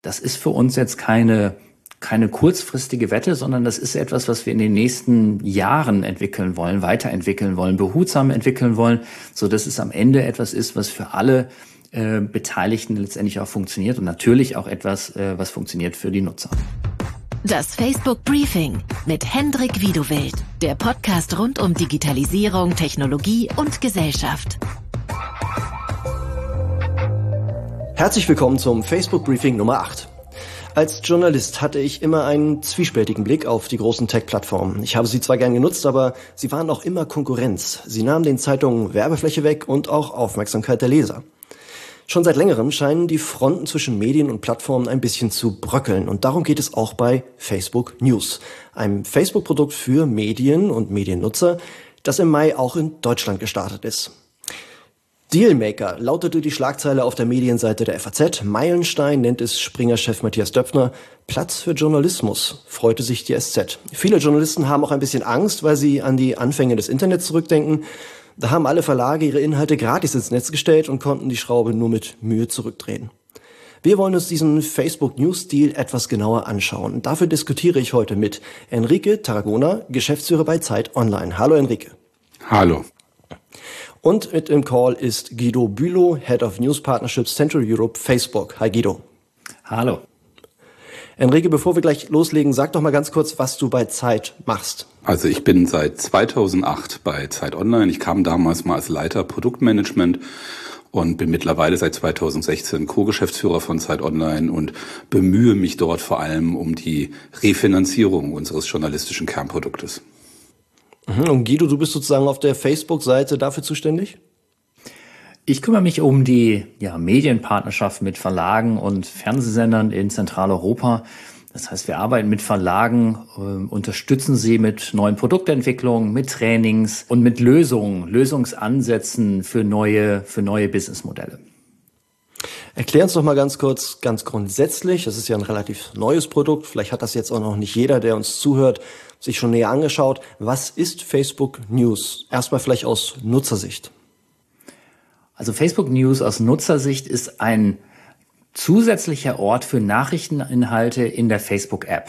das ist für uns jetzt keine kurzfristige Wette, sondern das ist etwas, was wir in den nächsten Jahren entwickeln wollen, weiterentwickeln wollen, behutsam entwickeln wollen, so dass es am Ende etwas ist, was für alle Beteiligten letztendlich auch funktioniert und natürlich auch etwas, was funktioniert für die Nutzer. Das Facebook Briefing mit Hendrik Wiedewild, der Podcast rund um Digitalisierung, Technologie und Gesellschaft. Herzlich willkommen zum Facebook Briefing Nummer 8. Als Journalist hatte ich immer einen zwiespältigen Blick auf die großen Tech-Plattformen. Ich habe sie zwar gern genutzt, aber sie waren auch immer Konkurrenz. Sie nahmen den Zeitungen Werbefläche weg und auch Aufmerksamkeit der Leser. Schon seit längerem scheinen die Fronten zwischen Medien und Plattformen ein bisschen zu bröckeln. Und darum geht es auch bei Facebook News, einem Facebook-Produkt für Medien und Mediennutzer, das im Mai auch in Deutschland gestartet ist. Dealmaker lautete die Schlagzeile auf der Medienseite der FAZ. Meilenstein nennt es Springer-Chef Matthias Döpfner. Platz für Journalismus, freute sich die SZ. Viele Journalisten haben auch ein bisschen Angst, weil sie an die Anfänge des Internets zurückdenken. Da haben alle Verlage ihre Inhalte gratis ins Netz gestellt und konnten die Schraube nur mit Mühe zurückdrehen. Wir wollen uns diesen Facebook News Deal etwas genauer anschauen. Dafür diskutiere ich heute mit Enrique Tarragona, Geschäftsführer bei Zeit Online. Hallo Enrique. Hallo. Und mit im Call ist Guido Bülow, Head of News Partnerships Central Europe, Facebook. Hi Guido. Hallo. Enrique, bevor wir gleich loslegen, sag doch mal ganz kurz, was du bei Zeit machst. Also ich bin seit 2008 bei Zeit Online. Ich kam damals mal als Leiter Produktmanagement und bin mittlerweile seit 2016 Co-Geschäftsführer von Zeit Online und bemühe mich dort vor allem um die Refinanzierung unseres journalistischen Kernproduktes. Und Guido, du bist sozusagen auf der Facebook-Seite dafür zuständig? Ich kümmere mich um die Medienpartnerschaft mit Verlagen und Fernsehsendern in Zentraleuropa. Das heißt, wir arbeiten mit Verlagen, unterstützen sie mit neuen Produktentwicklungen, mit Trainings und mit Lösungsansätzen für neue Businessmodelle. Erklär uns doch mal ganz kurz, ganz grundsätzlich, das ist ja ein relativ neues Produkt, vielleicht hat das jetzt auch noch nicht jeder, der uns zuhört, sich schon näher angeschaut. Was ist Facebook News? Erstmal vielleicht aus Nutzersicht. Also Facebook News aus Nutzersicht ist ein zusätzlicher Ort für Nachrichteninhalte in der Facebook-App.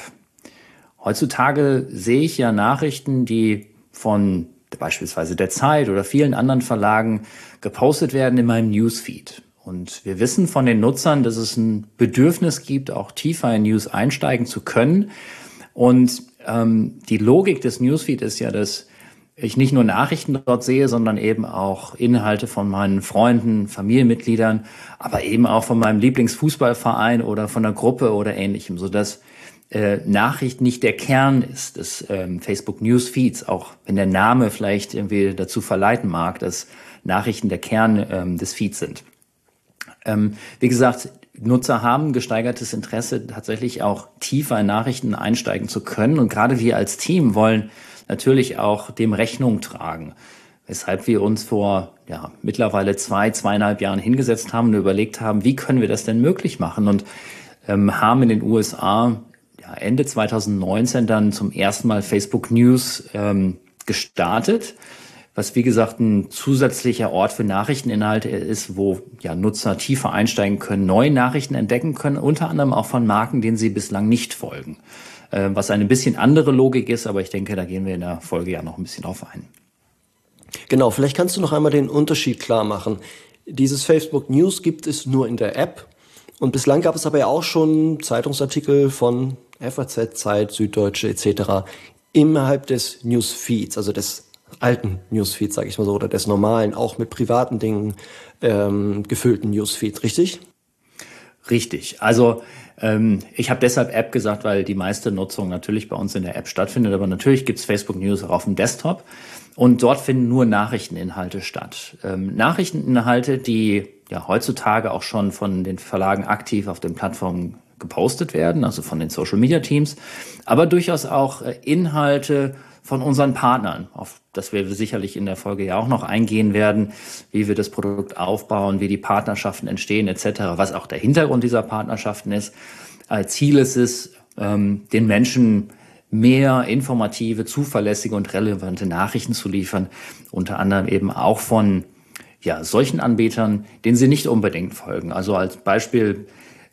Heutzutage sehe ich ja Nachrichten, die von beispielsweise der Zeit oder vielen anderen Verlagen gepostet werden in meinem Newsfeed. Und wir wissen von den Nutzern, dass es ein Bedürfnis gibt, auch tiefer in News einsteigen zu können. Und die Logik des Newsfeed ist ja, dass ich nicht nur Nachrichten dort sehe, sondern eben auch Inhalte von meinen Freunden, Familienmitgliedern, aber eben auch von meinem Lieblingsfußballverein oder von einer Gruppe oder Ähnlichem, sodass Nachricht nicht der Kern ist des Facebook Newsfeeds, auch wenn der Name vielleicht irgendwie dazu verleiten mag, dass Nachrichten der Kern des Feeds sind. Wie gesagt, Nutzer haben gesteigertes Interesse, tatsächlich auch tiefer in Nachrichten einsteigen zu können. Und gerade wir als Team wollen natürlich auch dem Rechnung tragen. Weshalb wir uns vor mittlerweile 2,5 Jahren hingesetzt haben und überlegt haben, wie können wir das denn möglich machen? Und haben in den USA Ende 2019 dann zum ersten Mal Facebook News gestartet, was wie gesagt ein zusätzlicher Ort für Nachrichteninhalte ist, wo Nutzer tiefer einsteigen können, neue Nachrichten entdecken können, unter anderem auch von Marken, denen sie bislang nicht folgen. Was eine bisschen andere Logik ist, aber ich denke, da gehen wir in der Folge ja noch ein bisschen drauf ein. Genau, vielleicht kannst du noch einmal den Unterschied klar machen. Dieses Facebook News gibt es nur in der App und bislang gab es aber ja auch schon Zeitungsartikel von FAZ, Zeit, Süddeutsche etc. innerhalb des Newsfeeds, also des alten Newsfeeds, sage ich mal so, oder des normalen, auch mit privaten Dingen gefüllten Newsfeed, richtig? Richtig. Also ich habe deshalb App gesagt, weil die meiste Nutzung natürlich bei uns in der App stattfindet, aber natürlich gibt's Facebook News auch auf dem Desktop und dort finden nur Nachrichteninhalte statt. Nachrichteninhalte, die heutzutage auch schon von den Verlagen aktiv auf den Plattformen gepostet werden, also von den Social Media Teams, aber durchaus auch Inhalte von unseren Partnern, auf das wir sicherlich in der Folge ja auch noch eingehen werden, wie wir das Produkt aufbauen, wie die Partnerschaften entstehen etc., was auch der Hintergrund dieser Partnerschaften ist. Ziel ist es, den Menschen mehr informative, zuverlässige und relevante Nachrichten zu liefern, unter anderem eben auch von solchen Anbietern, denen sie nicht unbedingt folgen. Also als Beispiel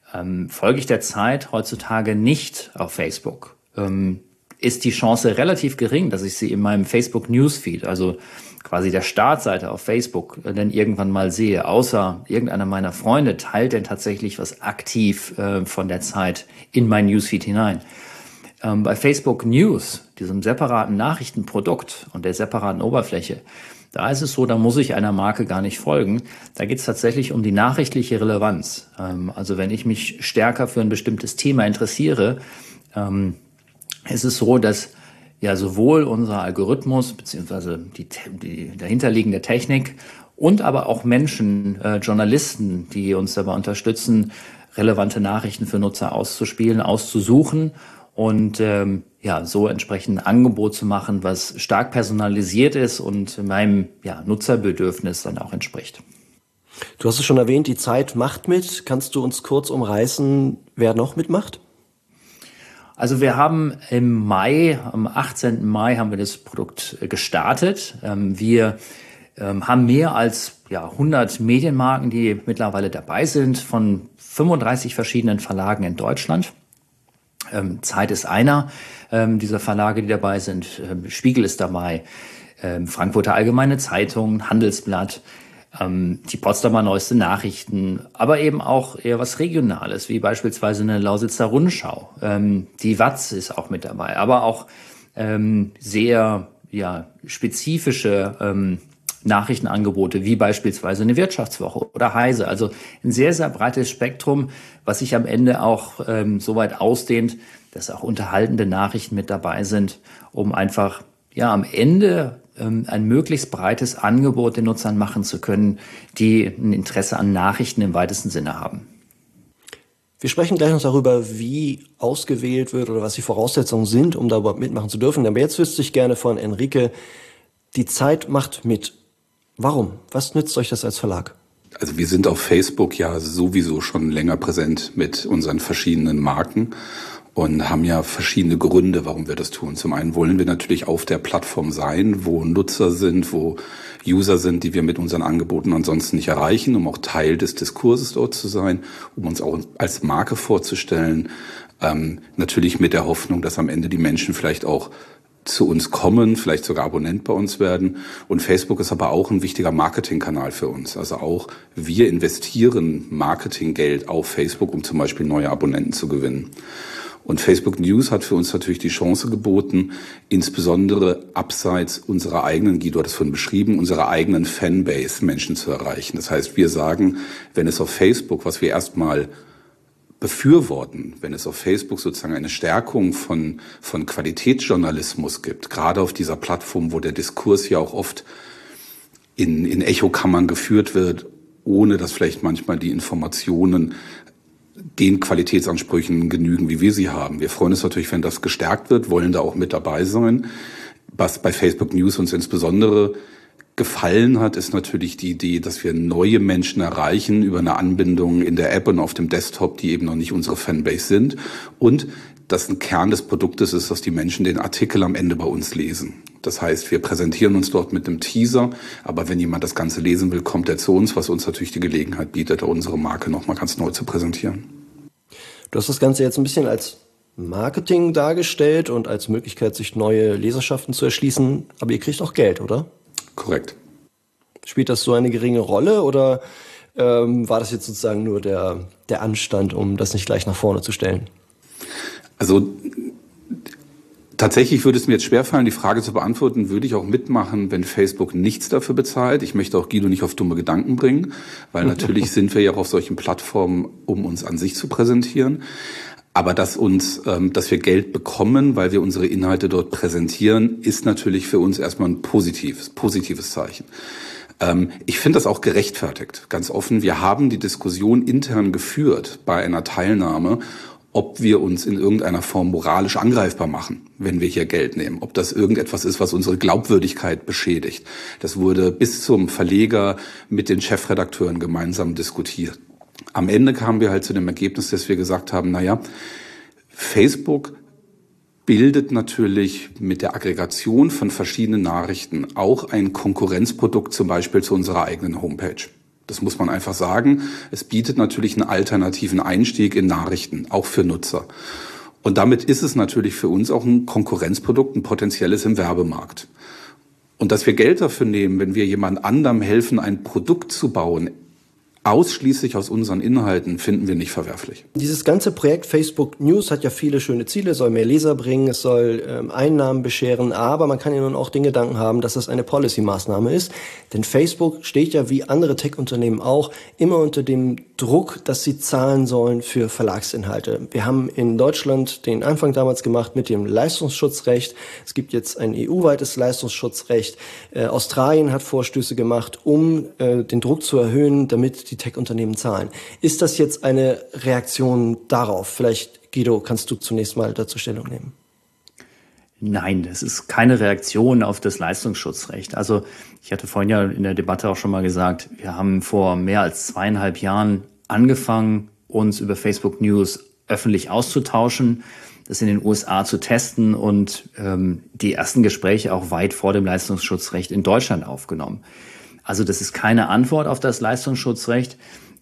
Folge ich der Zeit heutzutage nicht auf Facebook, ist die Chance relativ gering, dass ich sie in meinem Facebook Newsfeed, also quasi der Startseite auf Facebook, dann irgendwann mal sehe, außer irgendeiner meiner Freunde teilt denn tatsächlich was aktiv von der Zeit in mein Newsfeed hinein. Bei Facebook News, diesem separaten Nachrichtenprodukt und der separaten Oberfläche, da ist es so, da muss ich einer Marke gar nicht folgen. Da geht es tatsächlich um die nachrichtliche Relevanz. Also wenn ich mich stärker für ein bestimmtes Thema interessiere, ist es so, dass ja sowohl unser Algorithmus beziehungsweise die dahinterliegende Technik und aber auch Menschen, Journalisten, die uns dabei unterstützen, relevante Nachrichten für Nutzer auszuspielen, auszusuchen und so entsprechend ein Angebot zu machen, was stark personalisiert ist und meinem Nutzerbedürfnis dann auch entspricht. Du hast es schon erwähnt, die Zeit macht mit. Kannst du uns kurz umreißen, wer noch mitmacht? Also wir haben im Mai, am 18. Mai haben wir das Produkt gestartet. Wir haben mehr als 100 Medienmarken, die mittlerweile dabei sind, von 35 verschiedenen Verlagen in Deutschland. Zeit ist einer dieser Verlage, die dabei sind. Spiegel ist dabei, Frankfurter Allgemeine Zeitung, Handelsblatt, die Potsdamer Neueste Nachrichten, aber eben auch eher was Regionales, wie beispielsweise eine Lausitzer Rundschau. Die WAZ ist auch mit dabei, aber auch sehr spezifische Nachrichtenangebote, wie beispielsweise eine Wirtschaftswoche oder Heise. Also ein sehr, sehr breites Spektrum, was sich am Ende auch so weit ausdehnt, dass auch unterhaltende Nachrichten mit dabei sind, um einfach am Ende ein möglichst breites Angebot den Nutzern machen zu können, die ein Interesse an Nachrichten im weitesten Sinne haben. Wir sprechen gleich noch darüber, wie ausgewählt wird oder was die Voraussetzungen sind, um da überhaupt mitmachen zu dürfen. Aber jetzt wüsste ich gerne von Enrique, die Zeit macht mit. Warum? Was nützt euch das als Verlag? Also wir sind auf Facebook ja sowieso schon länger präsent mit unseren verschiedenen Marken und haben ja verschiedene Gründe, warum wir das tun. Zum einen wollen wir natürlich auf der Plattform sein, wo Nutzer sind, wo User sind, die wir mit unseren Angeboten ansonsten nicht erreichen, um auch Teil des Diskurses dort zu sein, um uns auch als Marke vorzustellen. Natürlich mit der Hoffnung, dass am Ende die Menschen vielleicht auch zu uns kommen, vielleicht sogar Abonnent bei uns werden. Und Facebook ist aber auch ein wichtiger Marketingkanal für uns. Also auch wir investieren Marketinggeld auf Facebook, um zum Beispiel neue Abonnenten zu gewinnen. Und Facebook News hat für uns natürlich die Chance geboten, insbesondere abseits unserer eigenen, Guido hat es vorhin beschrieben, unserer eigenen Fanbase Menschen zu erreichen. Das heißt, wir sagen, wenn es auf Facebook, was wir erstmal befürworten, wenn es auf Facebook sozusagen eine Stärkung von Qualitätsjournalismus gibt, gerade auf dieser Plattform, wo der Diskurs ja auch oft in Echokammern geführt wird, ohne dass vielleicht manchmal die Informationen den Qualitätsansprüchen genügen, wie wir sie haben. Wir freuen uns natürlich, wenn das gestärkt wird, wollen da auch mit dabei sein. Was bei Facebook News uns insbesondere gefallen hat, ist natürlich die Idee, dass wir neue Menschen erreichen über eine Anbindung in der App und auf dem Desktop, die eben noch nicht unsere Fanbase sind. Und dass ein Kern des Produktes ist, dass die Menschen den Artikel am Ende bei uns lesen. Das heißt, wir präsentieren uns dort mit einem Teaser, aber wenn jemand das Ganze lesen will, kommt er zu uns, was uns natürlich die Gelegenheit bietet, unsere Marke nochmal ganz neu zu präsentieren. Du hast das Ganze jetzt ein bisschen als Marketing dargestellt und als Möglichkeit, sich neue Leserschaften zu erschließen, aber ihr kriegt auch Geld, oder? Korrekt. Spielt das so eine geringe Rolle oder war das jetzt sozusagen nur der Anstand, um das nicht gleich nach vorne zu stellen? Also tatsächlich würde es mir jetzt schwerfallen, die Frage zu beantworten, würde ich auch mitmachen, wenn Facebook nichts dafür bezahlt. Ich möchte auch Guido nicht auf dumme Gedanken bringen, weil natürlich sind wir ja auch auf solchen Plattformen, um uns an sich zu präsentieren. Aber dass wir Geld bekommen, weil wir unsere Inhalte dort präsentieren, ist natürlich für uns erstmal ein positives Zeichen. Ich finde das auch gerechtfertigt, ganz offen. Wir haben die Diskussion intern geführt bei einer Teilnahme, ob wir uns in irgendeiner Form moralisch angreifbar machen, wenn wir hier Geld nehmen. Ob das irgendetwas ist, was unsere Glaubwürdigkeit beschädigt. Das wurde bis zum Verleger mit den Chefredakteuren gemeinsam diskutiert. Am Ende kamen wir halt zu dem Ergebnis, dass wir gesagt haben, Facebook bildet natürlich mit der Aggregation von verschiedenen Nachrichten auch ein Konkurrenzprodukt zum Beispiel zu unserer eigenen Homepage. Das muss man einfach sagen. Es bietet natürlich einen alternativen Einstieg in Nachrichten, auch für Nutzer. Und damit ist es natürlich für uns auch ein Konkurrenzprodukt, ein potenzielles im Werbemarkt. Und dass wir Geld dafür nehmen, wenn wir jemand anderem helfen, ein Produkt zu bauen, ausschließlich aus unseren Inhalten, finden wir nicht verwerflich. Dieses ganze Projekt Facebook News hat ja viele schöne Ziele, es soll mehr Leser bringen, es soll Einnahmen bescheren, aber man kann ja nun auch den Gedanken haben, dass das eine Policy-Maßnahme ist, denn Facebook steht ja wie andere Tech-Unternehmen auch immer unter dem Druck, dass sie zahlen sollen für Verlagsinhalte. Wir haben in Deutschland den Anfang damals gemacht mit dem Leistungsschutzrecht, es gibt jetzt ein EU-weites Leistungsschutzrecht, Australien hat Vorstöße gemacht, um den Druck zu erhöhen, damit die Tech-Unternehmen zahlen. Ist das jetzt eine Reaktion darauf? Vielleicht, Guido, kannst du zunächst mal dazu Stellung nehmen. Nein, das ist keine Reaktion auf das Leistungsschutzrecht. Also ich hatte vorhin ja in der Debatte auch schon mal gesagt, wir haben vor mehr als 2,5 Jahren angefangen, uns über Facebook News öffentlich auszutauschen, das in den USA zu testen und die ersten Gespräche auch weit vor dem Leistungsschutzrecht in Deutschland aufgenommen. Also das ist keine Antwort auf das Leistungsschutzrecht,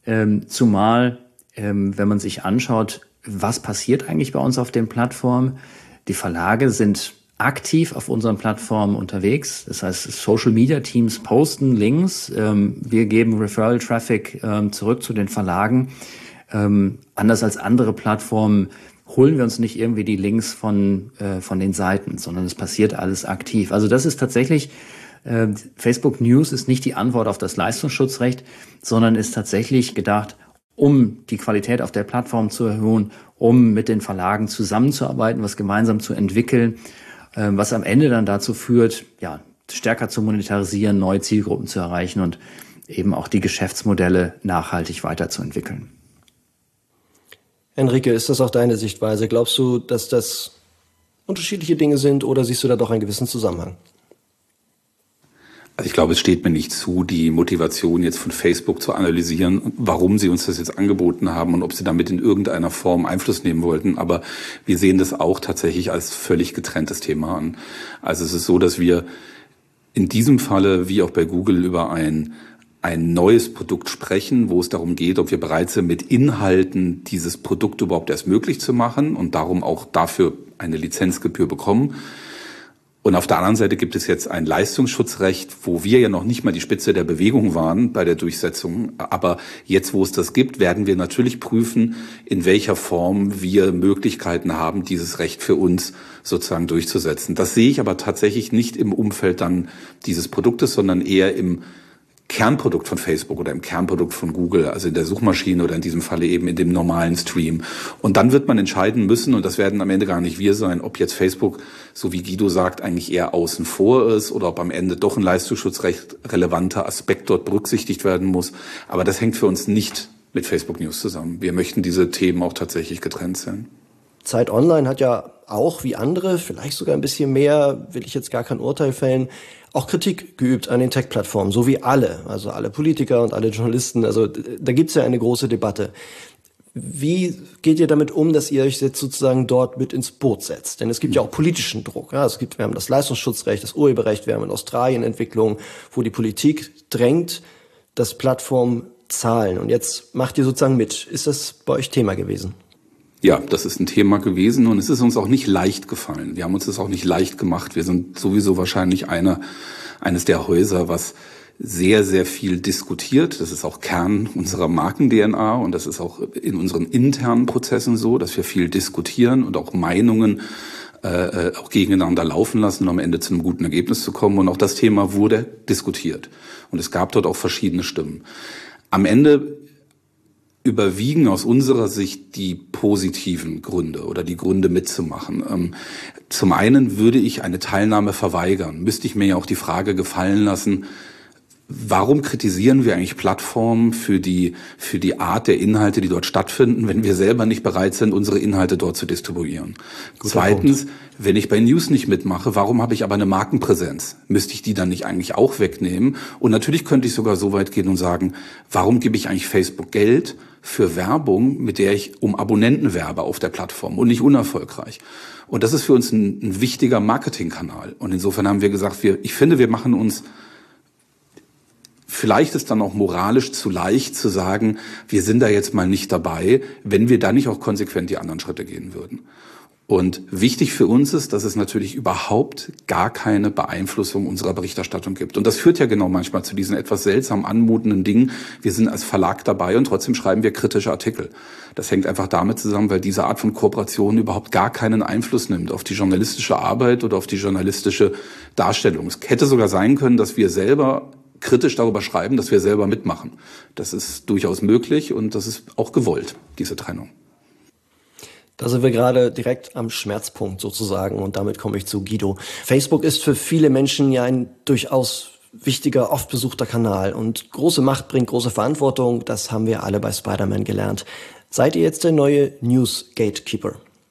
zumal, wenn man sich anschaut, was passiert eigentlich bei uns auf den Plattformen. Die Verlage sind aktiv auf unseren Plattformen unterwegs. Das heißt, Social-Media-Teams posten Links. Wir geben Referral-Traffic zurück zu den Verlagen. Anders als andere Plattformen holen wir uns nicht irgendwie die Links von den Seiten, sondern es passiert alles aktiv. Also das ist tatsächlich, Facebook News ist nicht die Antwort auf das Leistungsschutzrecht, sondern ist tatsächlich gedacht, um die Qualität auf der Plattform zu erhöhen, um mit den Verlagen zusammenzuarbeiten, was gemeinsam zu entwickeln, was am Ende dann dazu führt, ja, stärker zu monetarisieren, neue Zielgruppen zu erreichen und eben auch die Geschäftsmodelle nachhaltig weiterzuentwickeln. Enrique, ist das auch deine Sichtweise? Glaubst du, dass das unterschiedliche Dinge sind oder siehst du da doch einen gewissen Zusammenhang? Also ich glaube, es steht mir nicht zu, die Motivation jetzt von Facebook zu analysieren, warum sie uns das jetzt angeboten haben und ob sie damit in irgendeiner Form Einfluss nehmen wollten. Aber wir sehen das auch tatsächlich als völlig getrenntes Thema an. Also es ist so, dass wir in diesem Falle, wie auch bei Google, über ein neues Produkt sprechen, wo es darum geht, ob wir bereit sind, mit Inhalten dieses Produkt überhaupt erst möglich zu machen und darum auch dafür eine Lizenzgebühr bekommen. Und auf der anderen Seite gibt es jetzt ein Leistungsschutzrecht, wo wir ja noch nicht mal die Spitze der Bewegung waren bei der Durchsetzung. Aber jetzt, wo es das gibt, werden wir natürlich prüfen, in welcher Form wir Möglichkeiten haben, dieses Recht für uns sozusagen durchzusetzen. Das sehe ich aber tatsächlich nicht im Umfeld dann dieses Produktes, sondern eher im Kernprodukt von Facebook oder im Kernprodukt von Google, also in der Suchmaschine oder in diesem Falle eben in dem normalen Stream. Und dann wird man entscheiden müssen, und das werden am Ende gar nicht wir sein, ob jetzt Facebook, so wie Guido sagt, eigentlich eher außen vor ist oder ob am Ende doch ein leistungsschutzrecht relevanter Aspekt dort berücksichtigt werden muss. Aber das hängt für uns nicht mit Facebook News zusammen. Wir möchten diese Themen auch tatsächlich getrennt sehen. Zeit Online hat ja auch wie andere, vielleicht sogar ein bisschen mehr, will ich jetzt gar kein Urteil fällen, auch Kritik geübt an den Tech-Plattformen, so wie alle, also alle Politiker und alle Journalisten. Also da gibt's ja eine große Debatte. Wie geht ihr damit um, dass ihr euch jetzt sozusagen dort mit ins Boot setzt? Denn es gibt ja auch politischen Druck. Ja, wir haben das Leistungsschutzrecht, das Urheberrecht, wir haben in Australien Entwicklungen, wo die Politik drängt, dass Plattformen zahlen. Und jetzt macht ihr sozusagen mit. Ist das bei euch Thema gewesen? Ja, das ist ein Thema gewesen und es ist uns auch nicht leicht gefallen. Wir haben uns das auch nicht leicht gemacht. Wir sind sowieso wahrscheinlich eines der Häuser, was sehr, sehr viel diskutiert. Das ist auch Kern unserer Marken-DNA und das ist auch in unseren internen Prozessen so, dass wir viel diskutieren und auch Meinungen auch gegeneinander laufen lassen, um am Ende zu einem guten Ergebnis zu kommen. Und auch das Thema wurde diskutiert. Und es gab dort auch verschiedene Stimmen. Am Ende überwiegen aus unserer Sicht die positiven Gründe oder die Gründe mitzumachen. Zum einen würde ich eine Teilnahme verweigern. Müsste ich mir ja auch die Frage gefallen lassen, warum kritisieren wir eigentlich Plattformen für die Art der Inhalte, die dort stattfinden, wenn wir selber nicht bereit sind, unsere Inhalte dort zu distribuieren? Zweitens, wenn ich bei News nicht mitmache, warum habe ich aber eine Markenpräsenz? Müsste ich die dann nicht eigentlich auch wegnehmen? Und natürlich könnte ich sogar so weit gehen und sagen, warum gebe ich eigentlich Facebook Geld für Werbung, mit der ich um Abonnenten werbe auf der Plattform und nicht unerfolgreich? Und das ist für uns ein wichtiger Marketingkanal. Und insofern haben wir gesagt, ich finde, wir machen uns vielleicht ist dann auch moralisch zu leicht zu sagen, wir sind da jetzt mal nicht dabei, wenn wir da nicht auch konsequent die anderen Schritte gehen würden. Und wichtig für uns ist, dass es natürlich überhaupt gar keine Beeinflussung unserer Berichterstattung gibt. Und das führt ja genau manchmal zu diesen etwas seltsam anmutenden Dingen. Wir sind als Verlag dabei und trotzdem schreiben wir kritische Artikel. Das hängt einfach damit zusammen, weil diese Art von Kooperation überhaupt gar keinen Einfluss nimmt auf die journalistische Arbeit oder auf die journalistische Darstellung. Es hätte sogar sein können, dass wir selber kritisch darüber schreiben, dass wir selber mitmachen. Das ist durchaus möglich und das ist auch gewollt, diese Trennung. Da sind wir gerade direkt am Schmerzpunkt sozusagen und damit komme ich zu Guido. Facebook ist für viele Menschen ja ein durchaus wichtiger, oft besuchter Kanal und große Macht bringt große Verantwortung, das haben wir alle bei Spider-Man gelernt. Seid ihr jetzt der neue News Gatekeeper?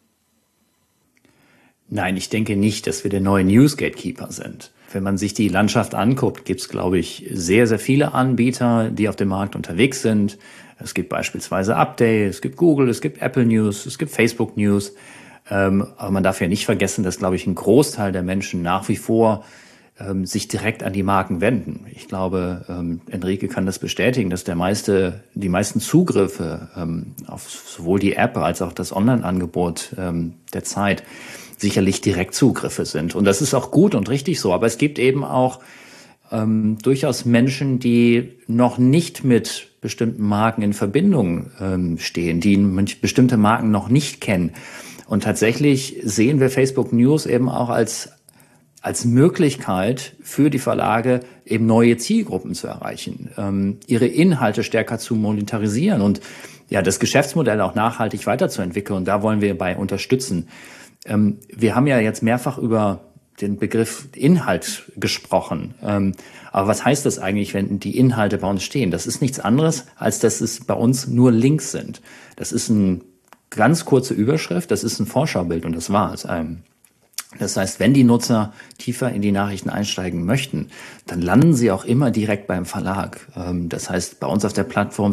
Nein, ich denke nicht, dass wir der neue News Gatekeeper sind. Wenn man sich die Landschaft anguckt, gibt es, glaube ich, sehr, sehr viele Anbieter, die auf dem Markt unterwegs sind. Es gibt beispielsweise Update, es gibt Google, es gibt Apple News, es gibt Facebook News. Aber man darf ja nicht vergessen, dass, glaube ich, ein Großteil der Menschen nach wie vor sich direkt an die Marken wenden. Ich glaube, Enrique kann das bestätigen, dass die meisten Zugriffe auf sowohl die App als auch das Online-Angebot der Zeit sicherlich Direktzugriffe sind. Und das ist auch gut und richtig so. Aber es gibt eben auch durchaus Menschen, die noch nicht mit bestimmten Marken in Verbindung stehen, die bestimmte Marken noch nicht kennen. Und tatsächlich sehen wir Facebook News eben auch als Möglichkeit für die Verlage, eben neue Zielgruppen zu erreichen, ihre Inhalte stärker zu monetarisieren und ja, das Geschäftsmodell auch nachhaltig weiterzuentwickeln. Und da wollen wir bei unterstützen. Wir haben ja jetzt mehrfach über den Begriff Inhalt gesprochen. Aber was heißt das eigentlich, wenn die Inhalte bei uns stehen? Das ist nichts anderes, als dass es bei uns nur Links sind. Das ist eine ganz kurze Überschrift, das ist ein Vorschaubild und das war's. Das heißt, wenn die Nutzer tiefer in die Nachrichten einsteigen möchten, dann landen sie auch immer direkt beim Verlag. Das heißt, bei uns auf der Plattform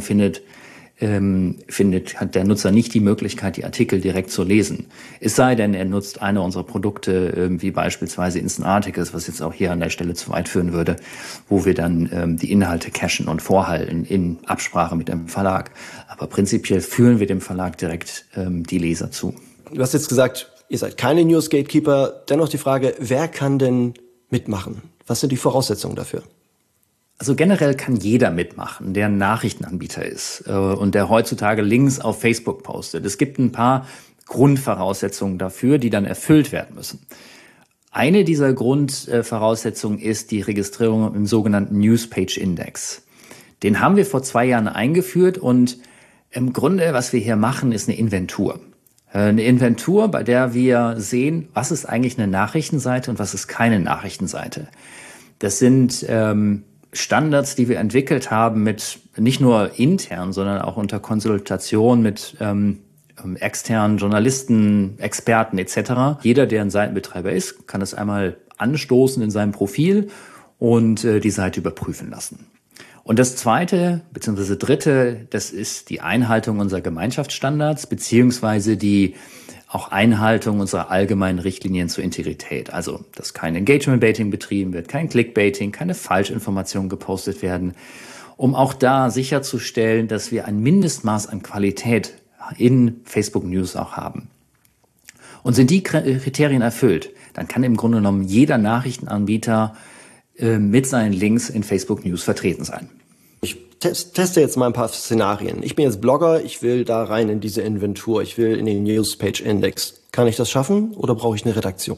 hat der Nutzer nicht die Möglichkeit, die Artikel direkt zu lesen. Es sei denn, er nutzt eine unserer Produkte, wie beispielsweise Instant Articles, was jetzt auch hier an der Stelle zu weit führen würde, wo wir dann die Inhalte cachen und vorhalten in Absprache mit dem Verlag. Aber prinzipiell führen wir dem Verlag direkt die Leser zu. Du hast jetzt gesagt, ihr seid keine News Gatekeeper. Dennoch die Frage, wer kann denn mitmachen? Was sind die Voraussetzungen dafür? Also generell kann jeder mitmachen, der ein Nachrichtenanbieter ist und der heutzutage Links auf Facebook postet. Es gibt ein paar Grundvoraussetzungen dafür, die dann erfüllt werden müssen. Eine dieser Grundvoraussetzungen ist die Registrierung im sogenannten Newspage Index. Den haben wir vor 2 Jahren eingeführt und im Grunde, was wir hier machen, ist eine Inventur. Eine Inventur, bei der wir sehen, was ist eigentlich eine Nachrichtenseite und was ist keine Nachrichtenseite. Das sind Standards, die wir entwickelt haben mit nicht nur intern, sondern auch unter Konsultation mit externen Journalisten, Experten etc. Jeder, der ein Seitenbetreiber ist, kann es einmal anstoßen in seinem Profil und die Seite überprüfen lassen. Und das zweite bzw. dritte, das ist die Einhaltung unserer Gemeinschaftsstandards beziehungsweise die auch Einhaltung unserer allgemeinen Richtlinien zur Integrität. Also, dass kein Engagement-Baiting betrieben wird, kein Clickbaiting, keine Falschinformationen gepostet werden, um auch da sicherzustellen, dass wir ein Mindestmaß an Qualität in Facebook News auch haben. Und sind die Kriterien erfüllt, dann kann im Grunde genommen jeder Nachrichtenanbieter mit seinen Links in Facebook News vertreten sein. Ich teste jetzt mal ein paar Szenarien. Ich bin jetzt Blogger, ich will da rein in diese Inventur, ich will in den Newspage Index. Kann ich das schaffen oder brauche ich eine Redaktion?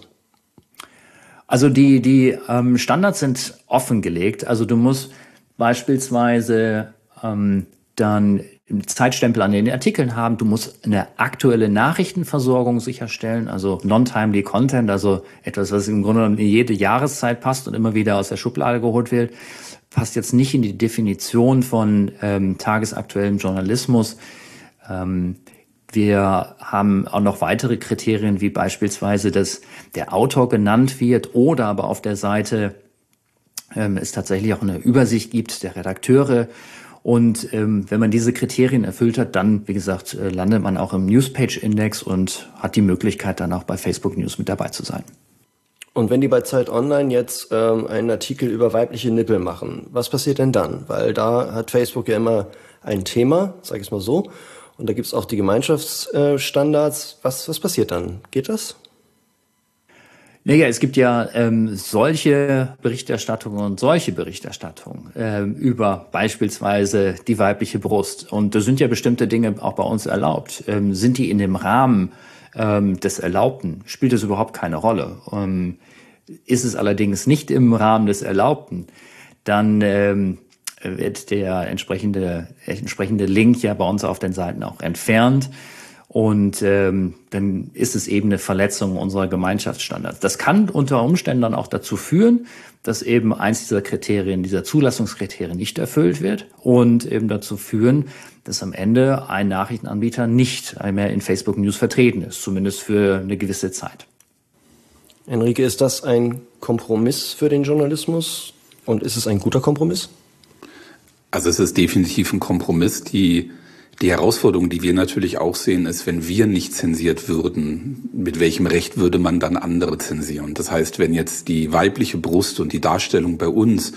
Also die Standards sind offengelegt. Also du musst beispielsweise dann Zeitstempel an den Artikeln haben. Du musst eine aktuelle Nachrichtenversorgung sicherstellen, also non-timely Content, also etwas, was im Grunde genommen in jede Jahreszeit passt und immer wieder aus der Schublade geholt wird. Passt jetzt nicht in die Definition von tagesaktuellem Journalismus. Wir haben auch noch weitere Kriterien, wie beispielsweise, dass der Autor genannt wird oder aber auf der Seite es tatsächlich auch eine Übersicht gibt der Redakteure. Und wenn man diese Kriterien erfüllt hat, dann, wie gesagt, landet man auch im Newspage Index und hat die Möglichkeit, dann auch bei Facebook News mit dabei zu sein. Und wenn die bei Zeit Online jetzt einen Artikel über weibliche Nippel machen, was passiert denn dann? Weil da hat Facebook ja immer ein Thema, sag ich es mal so, und da gibt es auch die Gemeinschaftsstandards. Was passiert dann? Geht das? Naja, es gibt ja solche Berichterstattung und solche Berichterstattung über beispielsweise die weibliche Brust. Und da sind ja bestimmte Dinge auch bei uns erlaubt. Sind die in dem Rahmen des Erlaubten? Spielt es überhaupt keine Rolle. Ist es allerdings nicht im Rahmen des Erlaubten, dann wird der entsprechende Link ja bei uns auf den Seiten auch entfernt. Und dann ist es eben eine Verletzung unserer Gemeinschaftsstandards. Das kann unter Umständen dann auch dazu führen, dass eben eins dieser Kriterien, dieser Zulassungskriterien nicht erfüllt wird und eben dazu führen, dass am Ende ein Nachrichtenanbieter nicht mehr in Facebook News vertreten ist, zumindest für eine gewisse Zeit. Enrique, ist das ein Kompromiss für den Journalismus und ist es ein guter Kompromiss? Also es ist definitiv ein Kompromiss. Die Herausforderung, die wir natürlich auch sehen, ist, wenn wir nicht zensiert würden, mit welchem Recht würde man dann andere zensieren? Das heißt, wenn jetzt die weibliche Brust und die Darstellung bei uns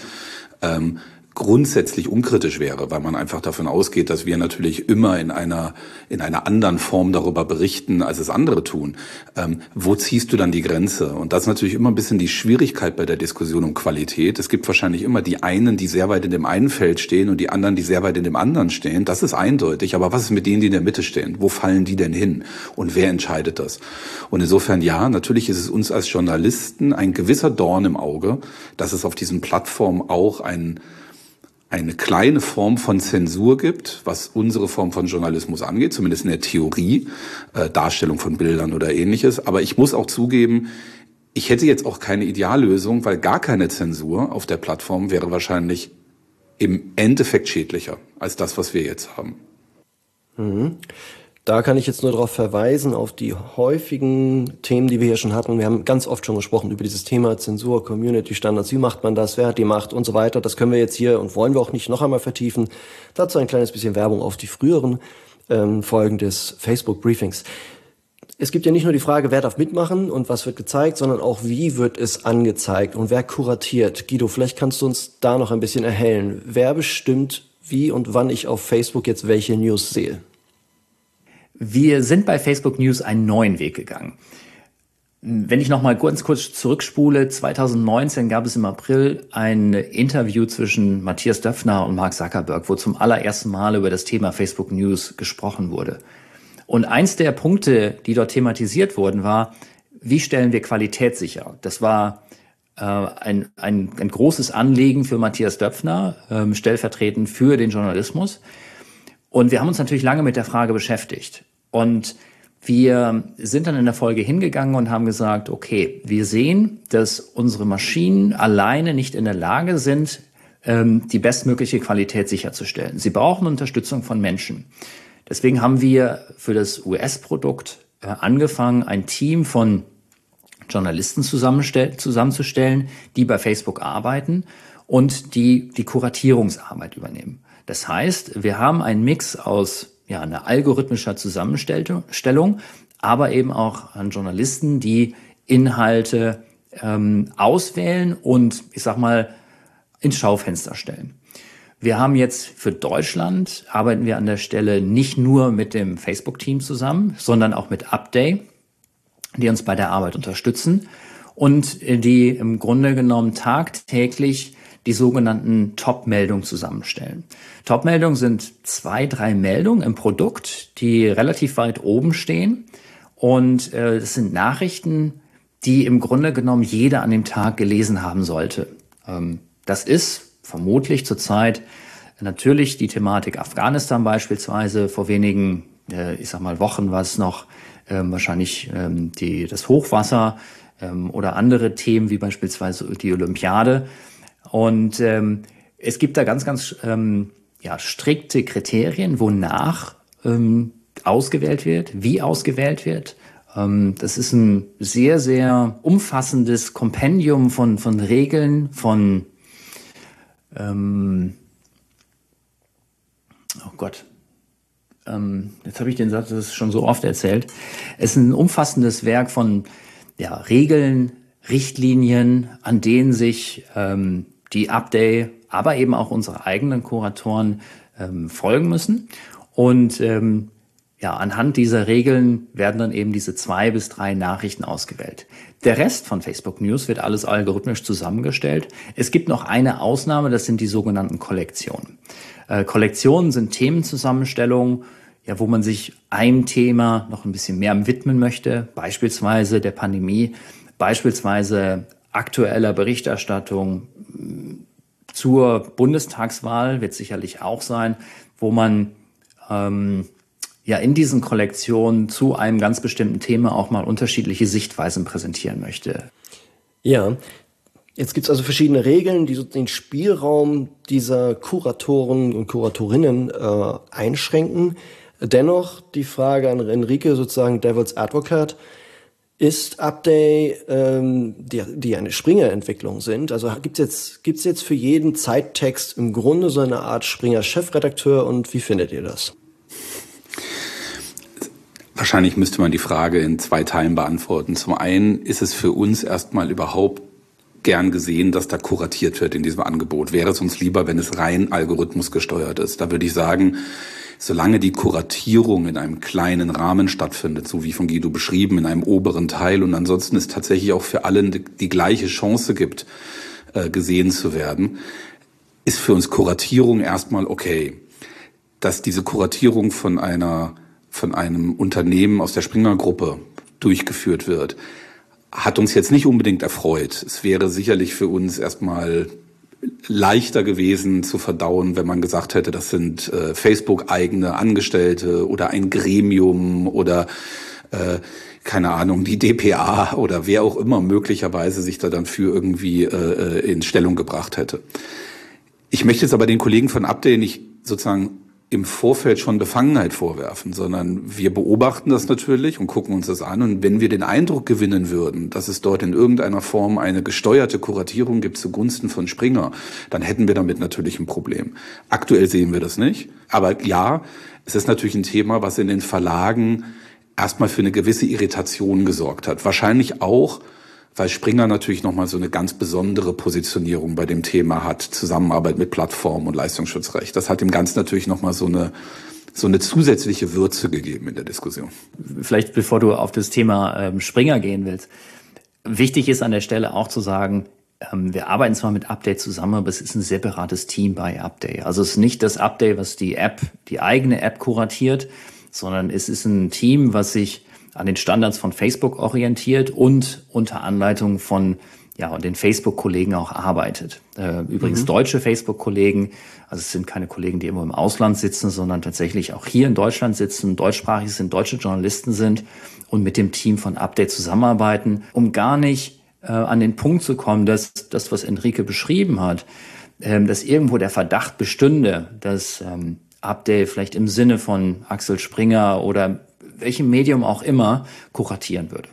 grundsätzlich unkritisch wäre, weil man einfach davon ausgeht, dass wir natürlich immer in einer anderen Form darüber berichten, als es andere tun. Wo ziehst du dann die Grenze? Und das ist natürlich immer ein bisschen die Schwierigkeit bei der Diskussion um Qualität. Es gibt wahrscheinlich immer die einen, die sehr weit in dem einen Feld stehen und die anderen, die sehr weit in dem anderen stehen. Das ist eindeutig. Aber was ist mit denen, die in der Mitte stehen? Wo fallen die denn hin? Und wer entscheidet das? Und insofern, ja, natürlich ist es uns als Journalisten ein gewisser Dorn im Auge, dass es auf diesen Plattformen auch eine kleine Form von Zensur gibt, was unsere Form von Journalismus angeht, zumindest in der Theorie, Darstellung von Bildern oder Ähnliches. Aber ich muss auch zugeben, ich hätte jetzt auch keine Ideallösung, weil gar keine Zensur auf der Plattform wäre wahrscheinlich im Endeffekt schädlicher als das, was wir jetzt haben. Mhm. Da kann ich jetzt nur darauf verweisen, auf die häufigen Themen, die wir hier schon hatten. Wir haben ganz oft schon gesprochen über dieses Thema Zensur, Community-Standards. Wie macht man das? Wer hat die Macht? Und so weiter. Das können wir jetzt hier und wollen wir auch nicht noch einmal vertiefen. Dazu ein kleines bisschen Werbung auf die früheren Folgen des Facebook-Briefings. Es gibt ja nicht nur die Frage, wer darf mitmachen und was wird gezeigt, sondern auch, wie wird es angezeigt und wer kuratiert. Guido, vielleicht kannst du uns da noch ein bisschen erhellen. Wer bestimmt, wie und wann ich auf Facebook jetzt welche News sehe? Wir sind bei Facebook News einen neuen Weg gegangen. Wenn ich noch mal ganz kurz zurückspule, 2019 gab es im April ein Interview zwischen Matthias Döpfner und Mark Zuckerberg, wo zum allerersten Mal über das Thema Facebook News gesprochen wurde. Und eins der Punkte, die dort thematisiert wurden, war, wie stellen wir Qualität sicher? Das war ein großes Anliegen für Matthias Döpfner, stellvertretend für den Journalismus. Und wir haben uns natürlich lange mit der Frage beschäftigt. Und wir sind dann in der Folge hingegangen und haben gesagt, okay, wir sehen, dass unsere Maschinen alleine nicht in der Lage sind, die bestmögliche Qualität sicherzustellen. Sie brauchen Unterstützung von Menschen. Deswegen haben wir für das US-Produkt angefangen, ein Team von Journalisten zusammenzustellen, die bei Facebook arbeiten und die Kuratierungsarbeit übernehmen. Das heißt, wir haben einen Mix aus einer algorithmischer Zusammenstellung, aber eben auch an Journalisten, die Inhalte auswählen und, ich sag mal, ins Schaufenster stellen. Wir haben jetzt für Deutschland, arbeiten wir an der Stelle nicht nur mit dem Facebook-Team zusammen, sondern auch mit Upday, die uns bei der Arbeit unterstützen und die im Grunde genommen tagtäglich die sogenannten Top-Meldungen zusammenstellen. Top-Meldungen sind 2, 3 Meldungen im Produkt, die relativ weit oben stehen. Und das sind Nachrichten, die im Grunde genommen jeder an dem Tag gelesen haben sollte. Das ist vermutlich zurzeit natürlich die Thematik Afghanistan beispielsweise. Vor wenigen, Wochen war es noch wahrscheinlich das Hochwasser oder andere Themen wie beispielsweise die Olympiade. Und es gibt da ganz, ganz strikte Kriterien, wonach ausgewählt wird, wie ausgewählt wird. Das ist ein sehr, sehr umfassendes Kompendium von Regeln, von jetzt habe ich den Satz, das ist schon so oft erzählt. Es ist ein umfassendes Werk von Regeln, Richtlinien, an denen sich die Update, aber eben auch unsere eigenen Kuratoren folgen müssen. Und anhand dieser Regeln werden dann eben diese 2 bis 3 Nachrichten ausgewählt. Der Rest von Facebook News wird alles algorithmisch zusammengestellt. Es gibt noch eine Ausnahme, das sind die sogenannten Kollektionen. Kollektionen sind Themenzusammenstellungen, wo man sich einem Thema noch ein bisschen mehr widmen möchte, beispielsweise der Pandemie, beispielsweise aktueller Berichterstattung zur Bundestagswahl wird sicherlich auch sein, wo man in diesen Kollektionen zu einem ganz bestimmten Thema auch mal unterschiedliche Sichtweisen präsentieren möchte. Ja, jetzt gibt es also verschiedene Regeln, die so den Spielraum dieser Kuratoren und Kuratorinnen einschränken. Dennoch die Frage an Enrique, sozusagen Devil's Advocate, ist Update, die eine Springer-Entwicklung sind, also gibt's jetzt für jeden Zeittext im Grunde so eine Art Springer-Chefredakteur, und wie findet ihr das? Wahrscheinlich müsste man die Frage in 2 Teilen beantworten. Zum einen ist es für uns erstmal überhaupt gern gesehen, dass da kuratiert wird in diesem Angebot. Wäre es uns lieber, wenn es rein algorithmusgesteuert ist. Da würde ich sagen, solange die Kuratierung in einem kleinen Rahmen stattfindet, so wie von Guido beschrieben, in einem oberen Teil, und ansonsten es tatsächlich auch für alle die gleiche Chance gibt, gesehen zu werden, ist für uns Kuratierung erstmal okay. Dass diese Kuratierung von einem Unternehmen aus der Springer-Gruppe durchgeführt wird, hat uns jetzt nicht unbedingt erfreut. Es wäre sicherlich für uns erstmal leichter gewesen zu verdauen, wenn man gesagt hätte, das sind Facebook-eigene Angestellte oder ein Gremium oder keine Ahnung, die dpa oder wer auch immer möglicherweise sich da dann für irgendwie in Stellung gebracht hätte. Ich möchte jetzt aber den Kollegen von Update nicht sozusagen im Vorfeld schon Befangenheit vorwerfen, sondern wir beobachten das natürlich und gucken uns das an. Und wenn wir den Eindruck gewinnen würden, dass es dort in irgendeiner Form eine gesteuerte Kuratierung gibt zugunsten von Springer, dann hätten wir damit natürlich ein Problem. Aktuell sehen wir das nicht. Aber ja, es ist natürlich ein Thema, was in den Verlagen erstmal für eine gewisse Irritation gesorgt hat. Wahrscheinlich auch, weil Springer natürlich nochmal so eine ganz besondere Positionierung bei dem Thema hat, Zusammenarbeit mit Plattformen und Leistungsschutzrecht. Das hat dem Ganzen natürlich nochmal so eine zusätzliche Würze gegeben in der Diskussion. Vielleicht bevor du auf das Thema Springer gehen willst, wichtig ist an der Stelle auch zu sagen, wir arbeiten zwar mit Update zusammen, aber es ist ein separates Team bei Update. Also es ist nicht das Update, was die eigene App kuratiert, sondern es ist ein Team, was sich an den Standards von Facebook orientiert und unter Anleitung von den Facebook-Kollegen auch arbeitet. Übrigens deutsche Facebook-Kollegen, also es sind keine Kollegen, die immer im Ausland sitzen, sondern tatsächlich auch hier in Deutschland sitzen, deutschsprachig sind, deutsche Journalisten sind und mit dem Team von Update zusammenarbeiten, um gar nicht an den Punkt zu kommen, dass das, was Enrique beschrieben hat, dass irgendwo der Verdacht bestünde, dass Update vielleicht im Sinne von Axel Springer oder welchem Medium auch immer kuratieren würde.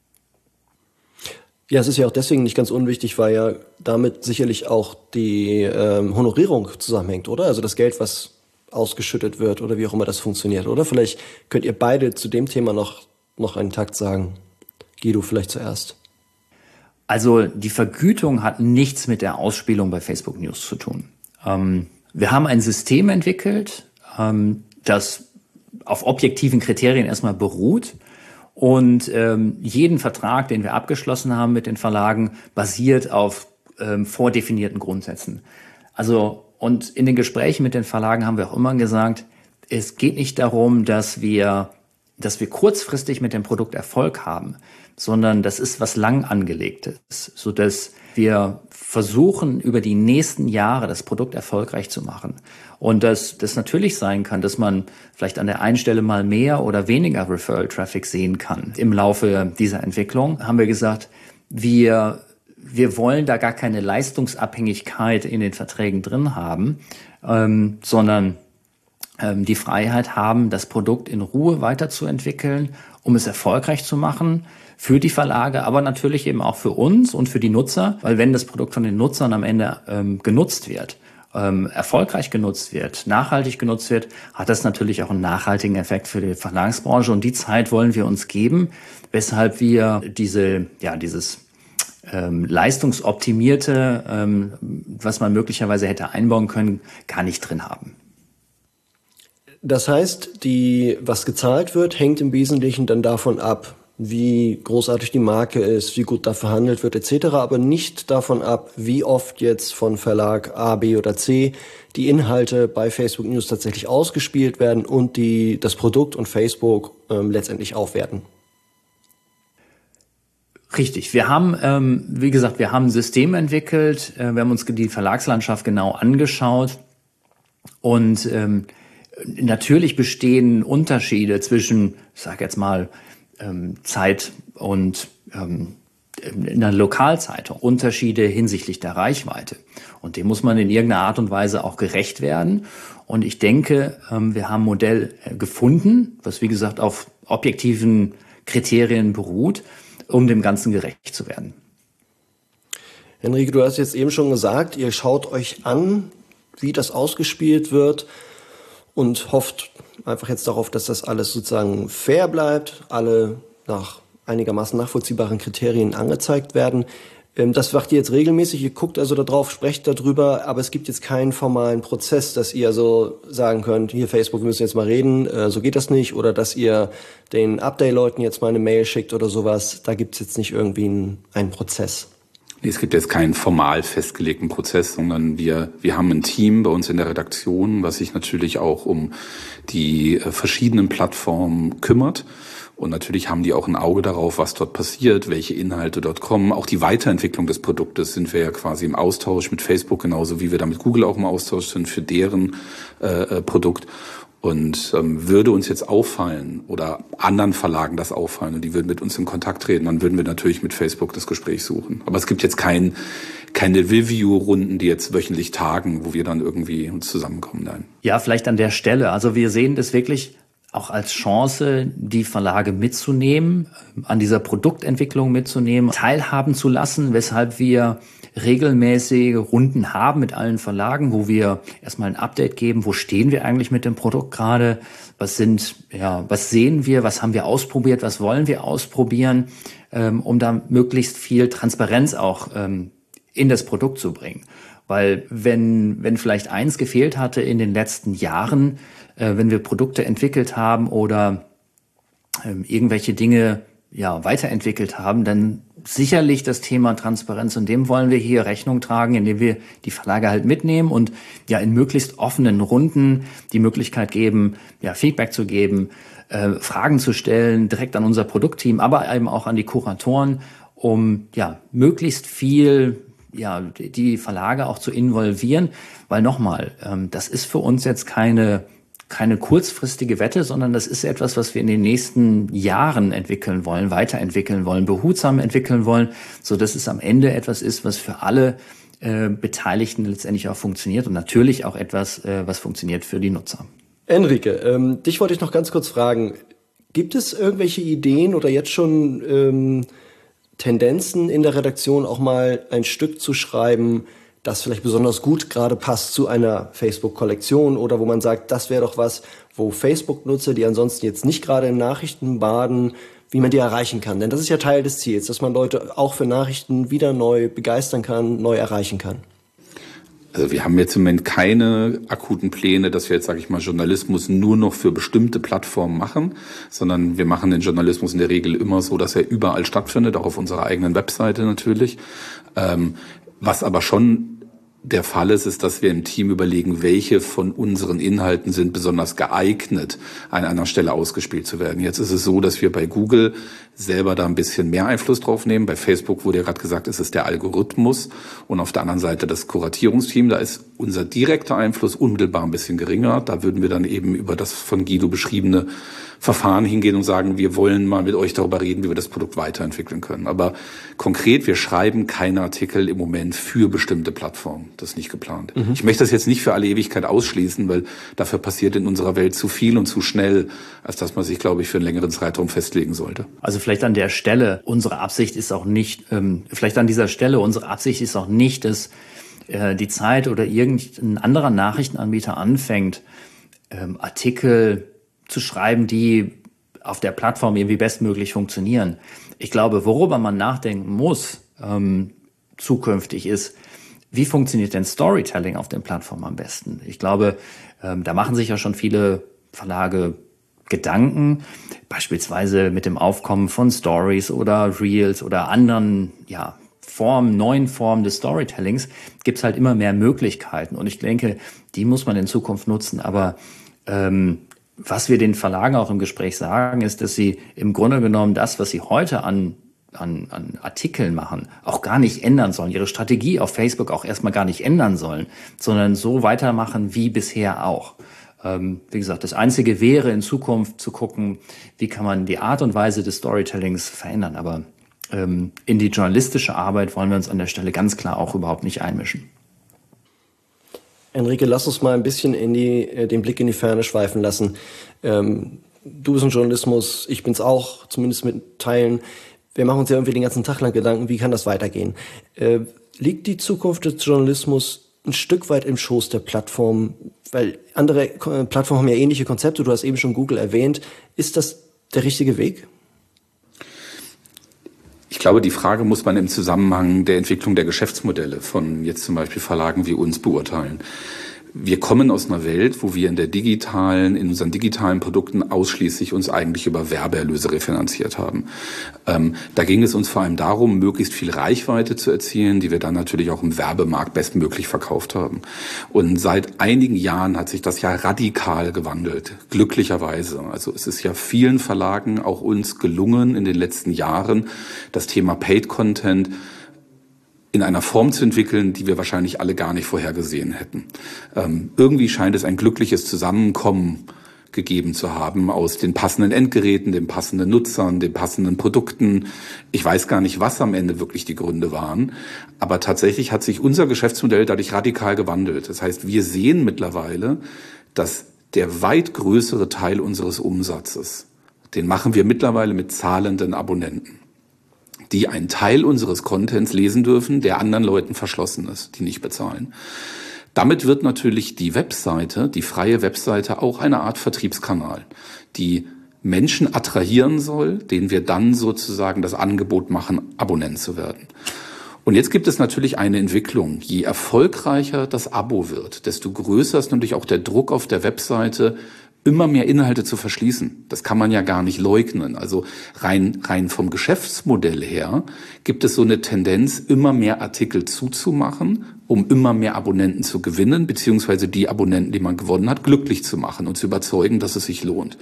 Ja, es ist ja auch deswegen nicht ganz unwichtig, weil ja damit sicherlich auch die Honorierung zusammenhängt, oder? Also das Geld, was ausgeschüttet wird oder wie auch immer das funktioniert, oder? Vielleicht könnt ihr beide zu dem Thema noch einen Takt sagen. Guido, vielleicht zuerst. Also die Vergütung hat nichts mit der Ausspielung bei Facebook News zu tun. Wir haben ein System entwickelt, das auf objektiven Kriterien erstmal beruht und jeden Vertrag, den wir abgeschlossen haben mit den Verlagen, basiert auf vordefinierten Grundsätzen. Also und in den Gesprächen mit den Verlagen haben wir auch immer gesagt, es geht nicht darum, dass wir kurzfristig mit dem Produkt Erfolg haben, sondern das ist was lang angelegtes, sodass wir versuchen, über die nächsten Jahre das Produkt erfolgreich zu machen. Und dass das natürlich sein kann, dass man vielleicht an der einen Stelle mal mehr oder weniger Referral-Traffic sehen kann. Im Laufe dieser Entwicklung haben wir gesagt, wir wollen da gar keine Leistungsabhängigkeit in den Verträgen drin haben, sondern die Freiheit haben, das Produkt in Ruhe weiterzuentwickeln, um es erfolgreich zu machen für die Verlage, aber natürlich eben auch für uns und für die Nutzer, weil wenn das Produkt von den Nutzern am Ende genutzt wird, erfolgreich genutzt wird, nachhaltig genutzt wird, hat das natürlich auch einen nachhaltigen Effekt für die Verlagsbranche und die Zeit wollen wir uns geben, weshalb wir dieses leistungsoptimierte, was man möglicherweise hätte einbauen können, gar nicht drin haben. Das heißt, was gezahlt wird, hängt im Wesentlichen dann davon ab, wie großartig die Marke ist, wie gut da verhandelt wird etc., aber nicht davon ab, wie oft jetzt von Verlag A, B oder C die Inhalte bei Facebook News tatsächlich ausgespielt werden und das Produkt und Facebook letztendlich aufwerten. Richtig. Wir haben, wie gesagt, ein System entwickelt. Wir haben uns die Verlagslandschaft genau angeschaut und natürlich bestehen Unterschiede zwischen, ich sage jetzt mal, Zeit und in der Lokalzeitung, Unterschiede hinsichtlich der Reichweite. Und dem muss man in irgendeiner Art und Weise auch gerecht werden. Und ich denke, wir haben ein Modell gefunden, was wie gesagt auf objektiven Kriterien beruht, um dem Ganzen gerecht zu werden. Henrike, du hast jetzt eben schon gesagt, ihr schaut euch an, wie das ausgespielt wird und hofft einfach jetzt darauf, dass das alles sozusagen fair bleibt, alle nach einigermaßen nachvollziehbaren Kriterien angezeigt werden. Das macht ihr jetzt regelmäßig, ihr guckt also da drauf, sprecht darüber, aber es gibt jetzt keinen formalen Prozess, dass ihr so sagen könnt, hier Facebook, wir müssen jetzt mal reden, so geht das nicht, oder dass ihr den Update-Leuten jetzt mal eine Mail schickt oder sowas, da gibt es jetzt nicht irgendwie einen Prozess. Es gibt jetzt keinen formal festgelegten Prozess, sondern wir haben ein Team bei uns in der Redaktion, was sich natürlich auch um die verschiedenen Plattformen kümmert. Und natürlich haben die auch ein Auge darauf, was dort passiert, welche Inhalte dort kommen. Auch die Weiterentwicklung des Produktes sind wir ja quasi im Austausch mit Facebook, genauso wie wir da mit Google auch im Austausch sind für deren Produkt. Und würde uns jetzt auffallen oder anderen Verlagen das auffallen und die würden mit uns in Kontakt treten, dann würden wir natürlich mit Facebook das Gespräch suchen. Aber es gibt jetzt keine Review-Runden, die jetzt wöchentlich tagen, wo wir dann irgendwie uns zusammenkommen. Nein. Ja, vielleicht an der Stelle. Also wir sehen das wirklich auch als Chance, die Verlage mitzunehmen, an dieser Produktentwicklung mitzunehmen, teilhaben zu lassen, weshalb wir regelmäßige Runden haben mit allen Verlagen, wo wir erstmal ein Update geben, wo stehen wir eigentlich mit dem Produkt gerade, was sehen wir, was haben wir ausprobiert, was wollen wir ausprobieren, um da möglichst viel Transparenz auch in das Produkt zu bringen. Weil wenn vielleicht eins gefehlt hatte in den letzten Jahren, wenn wir Produkte entwickelt haben oder irgendwelche Dinge weiterentwickelt haben, dann sicherlich das Thema Transparenz, und dem wollen wir hier Rechnung tragen, indem wir die Verlage halt mitnehmen und in möglichst offenen Runden die Möglichkeit geben, Feedback zu geben, Fragen zu stellen, direkt an unser Produktteam, aber eben auch an die Kuratoren, um möglichst viel die Verlage auch zu involvieren, weil nochmal, das ist für uns jetzt keine kurzfristige Wette, sondern das ist etwas, was wir in den nächsten Jahren entwickeln wollen, weiterentwickeln wollen, behutsam entwickeln wollen, so dass es am Ende etwas ist, was für alle Beteiligten letztendlich auch funktioniert und natürlich auch etwas, was funktioniert für die Nutzer. Enrique, dich wollte ich noch ganz kurz fragen, gibt es irgendwelche Ideen oder jetzt schon Tendenzen in der Redaktion, auch mal ein Stück zu schreiben, das vielleicht besonders gut gerade passt zu einer Facebook-Kollektion oder wo man sagt, das wäre doch was, wo Facebook-Nutzer, die ansonsten jetzt nicht gerade in Nachrichten baden, wie man die erreichen kann. Denn das ist ja Teil des Ziels, dass man Leute auch für Nachrichten wieder neu begeistern kann, neu erreichen kann. Also wir haben jetzt im Moment keine akuten Pläne, dass wir jetzt, sage ich mal, Journalismus nur noch für bestimmte Plattformen machen, sondern wir machen den Journalismus in der Regel immer so, dass er überall stattfindet, auch auf unserer eigenen Webseite natürlich. Was aber schon der Fall ist, dass wir im Team überlegen, welche von unseren Inhalten sind besonders geeignet, an einer Stelle ausgespielt zu werden. Jetzt ist es so, dass wir bei Google selber da ein bisschen mehr Einfluss drauf nehmen. Bei Facebook wurde ja gerade gesagt, es ist der Algorithmus und auf der anderen Seite das Kuratierungsteam. Da ist unser direkter Einfluss unmittelbar ein bisschen geringer. Da würden wir dann eben über das von Guido beschriebene Verfahren hingehen und sagen, wir wollen mal mit euch darüber reden, wie wir das Produkt weiterentwickeln können. Aber konkret, wir schreiben keine Artikel im Moment für bestimmte Plattformen. Das ist nicht geplant. Ich möchte das jetzt nicht für alle Ewigkeit ausschließen, weil dafür passiert in unserer Welt zu viel und zu schnell, als dass man sich, glaube ich, für einen längeren Zeitraum festlegen sollte. Also vielleicht an der Stelle, unsere Absicht ist auch nicht, dass die Zeit oder irgendein anderer Nachrichtenanbieter anfängt, Artikel zu schreiben, die auf der Plattform irgendwie bestmöglich funktionieren. Ich glaube, worüber man nachdenken muss, zukünftig ist, wie funktioniert denn Storytelling auf den Plattformen am besten? Ich glaube, da machen sich ja schon viele Verlage Gedanken, beispielsweise mit dem Aufkommen von Stories oder Reels oder anderen, neuen Formen des Storytellings gibt es halt immer mehr Möglichkeiten. Und ich denke, die muss man in Zukunft nutzen. Aber was wir den Verlagen auch im Gespräch sagen, ist, dass sie im Grunde genommen das, was sie heute an Artikeln machen, auch gar nicht ändern sollen, ihre Strategie auf Facebook auch erstmal gar nicht ändern sollen, sondern so weitermachen wie bisher auch. Wie gesagt, das Einzige wäre in Zukunft zu gucken, wie kann man die Art und Weise des Storytellings verändern. Aber in die journalistische Arbeit wollen wir uns an der Stelle ganz klar auch überhaupt nicht einmischen. Enrique, lass uns mal ein bisschen den Blick in die Ferne schweifen lassen. Du bist im Journalismus, ich bin's auch, zumindest mit Teilen. Wir machen uns ja irgendwie den ganzen Tag lang Gedanken, wie kann das weitergehen? Liegt die Zukunft des Journalismus ein Stück weit im Schoß der Plattform? Weil andere Plattformen haben ja ähnliche Konzepte, du hast eben schon Google erwähnt. Ist das der richtige Weg? Ich glaube, die Frage muss man im Zusammenhang der Entwicklung der Geschäftsmodelle von jetzt zum Beispiel Verlagen wie uns beurteilen. Wir kommen aus einer Welt, wo wir in unseren digitalen Produkten ausschließlich uns eigentlich über Werbeerlöse refinanziert haben. Da ging es uns vor allem darum, möglichst viel Reichweite zu erzielen, die wir dann natürlich auch im Werbemarkt bestmöglich verkauft haben. Und seit einigen Jahren hat sich das ja radikal gewandelt, glücklicherweise. Also es ist ja vielen Verlagen, auch uns, gelungen in den letzten Jahren, das Thema Paid Content in einer Form zu entwickeln, die wir wahrscheinlich alle gar nicht vorhergesehen hätten. Irgendwie scheint es ein glückliches Zusammenkommen gegeben zu haben aus den passenden Endgeräten, den passenden Nutzern, den passenden Produkten. Ich weiß gar nicht, was am Ende wirklich die Gründe waren, aber tatsächlich hat sich unser Geschäftsmodell dadurch radikal gewandelt. Das heißt, wir sehen mittlerweile, dass der weit größere Teil unseres Umsatzes, den machen wir mittlerweile mit zahlenden Abonnenten, die einen Teil unseres Contents lesen dürfen, der anderen Leuten verschlossen ist, die nicht bezahlen. Damit wird natürlich die Webseite, die freie Webseite, auch eine Art Vertriebskanal, die Menschen attrahieren soll, denen wir dann sozusagen das Angebot machen, Abonnent zu werden. Und jetzt gibt es natürlich eine Entwicklung. Je erfolgreicher das Abo wird, desto größer ist natürlich auch der Druck auf der Webseite, immer mehr Inhalte zu verschließen. Das kann man ja gar nicht leugnen. Also rein vom Geschäftsmodell her gibt es so eine Tendenz, immer mehr Artikel zuzumachen, um immer mehr Abonnenten zu gewinnen, beziehungsweise die Abonnenten, die man gewonnen hat, glücklich zu machen und zu überzeugen, dass es sich lohnt.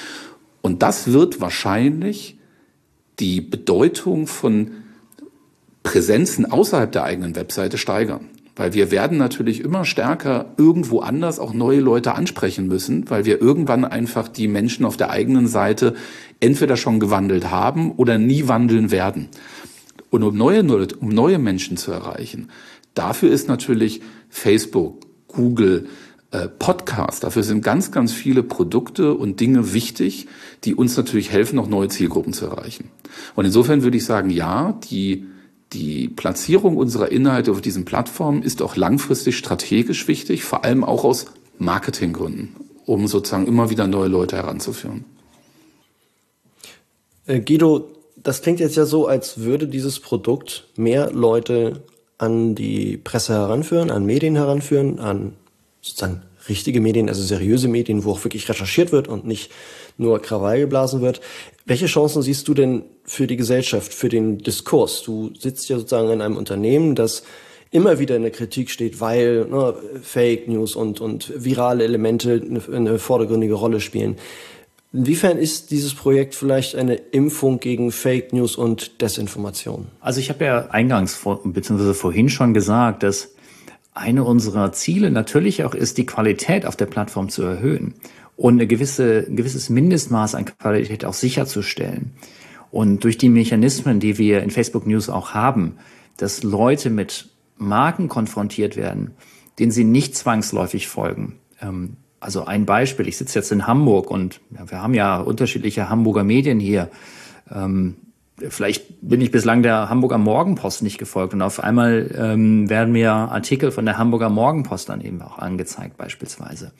Und das wird wahrscheinlich die Bedeutung von Präsenzen außerhalb der eigenen Webseite steigern. Weil wir werden natürlich immer stärker irgendwo anders auch neue Leute ansprechen müssen, weil wir irgendwann einfach die Menschen auf der eigenen Seite entweder schon gewandelt haben oder nie wandeln werden. Und um neue Menschen zu erreichen, dafür ist natürlich Facebook, Google, Podcast, dafür sind ganz, ganz viele Produkte und Dinge wichtig, die uns natürlich helfen, auch neue Zielgruppen zu erreichen. Und insofern würde ich sagen, ja, die Platzierung unserer Inhalte auf diesen Plattformen ist auch langfristig strategisch wichtig, vor allem auch aus Marketinggründen, um sozusagen immer wieder neue Leute heranzuführen. Guido, das klingt jetzt ja so, als würde dieses Produkt mehr Leute an die Presse heranführen, an Medien heranführen, an sozusagen richtige Medien, also seriöse Medien, wo auch wirklich recherchiert wird und nicht nur Krawall geblasen wird. Welche Chancen siehst du denn für die Gesellschaft, für den Diskurs? Du sitzt ja sozusagen in einem Unternehmen, das immer wieder in der Kritik steht, weil Fake News und virale Elemente eine vordergründige Rolle spielen. Inwiefern ist dieses Projekt vielleicht eine Impfung gegen Fake News und Desinformation? Also ich habe ja eingangs beziehungsweise vorhin schon gesagt, dass eine unserer Ziele natürlich auch ist, die Qualität auf der Plattform zu erhöhen und ein gewisses Mindestmaß an Qualität auch sicherzustellen. Und durch die Mechanismen, die wir in Facebook News auch haben, dass Leute mit Marken konfrontiert werden, denen sie nicht zwangsläufig folgen. Also ein Beispiel, ich sitze jetzt in Hamburg und wir haben ja unterschiedliche Hamburger Medien hier. Vielleicht bin ich bislang der Hamburger Morgenpost nicht gefolgt und auf einmal werden mir Artikel von der Hamburger Morgenpost dann eben auch angezeigt beispielsweise.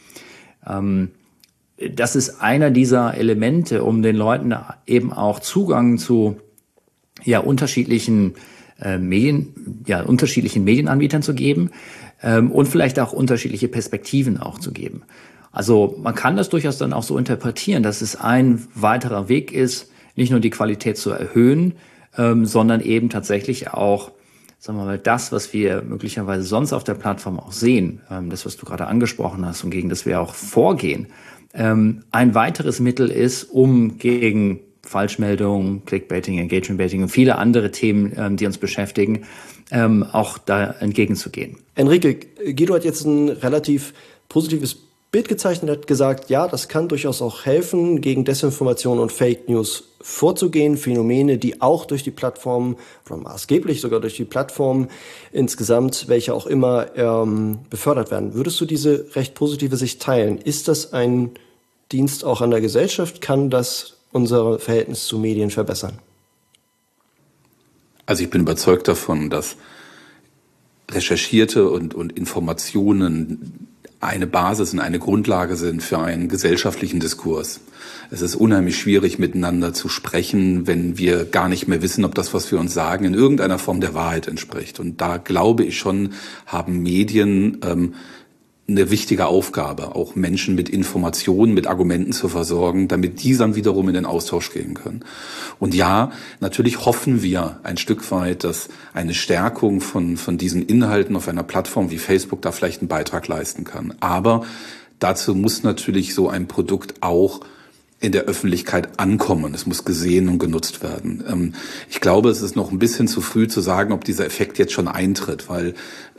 Das ist einer dieser Elemente, um den Leuten eben auch Zugang zu unterschiedlichen unterschiedlichen Medienanbietern zu geben und vielleicht auch unterschiedliche Perspektiven auch zu geben. Also man kann das durchaus dann auch so interpretieren, dass es ein weiterer Weg ist, nicht nur die Qualität zu erhöhen, sondern eben tatsächlich auch, sagen wir mal, das, was wir möglicherweise sonst auf der Plattform auch sehen, das, was du gerade angesprochen hast und gegen das wir auch vorgehen, ein weiteres Mittel ist, um gegen Falschmeldungen, Clickbaiting, Engagementbaiting und viele andere Themen, die uns beschäftigen, auch da entgegenzugehen. Enrique, Guido hat jetzt ein relativ positives Bild gezeichnet, hat gesagt, ja, das kann durchaus auch helfen, gegen Desinformation und Fake News vorzugehen. Phänomene, die auch durch die Plattform, oder maßgeblich sogar durch die Plattform insgesamt, welche auch immer, befördert werden. Würdest du diese recht positive Sicht teilen? Ist das ein Dienst auch an der Gesellschaft? Kann das unser Verhältnis zu Medien verbessern? Also ich bin überzeugt davon, dass recherchierte und Informationen eine Basis und eine Grundlage sind für einen gesellschaftlichen Diskurs. Es ist unheimlich schwierig, miteinander zu sprechen, wenn wir gar nicht mehr wissen, ob das, was wir uns sagen, in irgendeiner Form der Wahrheit entspricht. Und da glaube ich schon, haben Medien eine wichtige Aufgabe, auch Menschen mit Informationen, mit Argumenten zu versorgen, damit die dann wiederum in den Austausch gehen können. Und ja, natürlich hoffen wir ein Stück weit, dass eine Stärkung von diesen Inhalten auf einer Plattform wie Facebook da vielleicht einen Beitrag leisten kann. Aber dazu muss natürlich so ein Produkt auch in der Öffentlichkeit ankommen. Es muss gesehen und genutzt werden. Ich glaube, es ist noch ein bisschen zu früh zu sagen, ob dieser Effekt jetzt schon eintritt, weil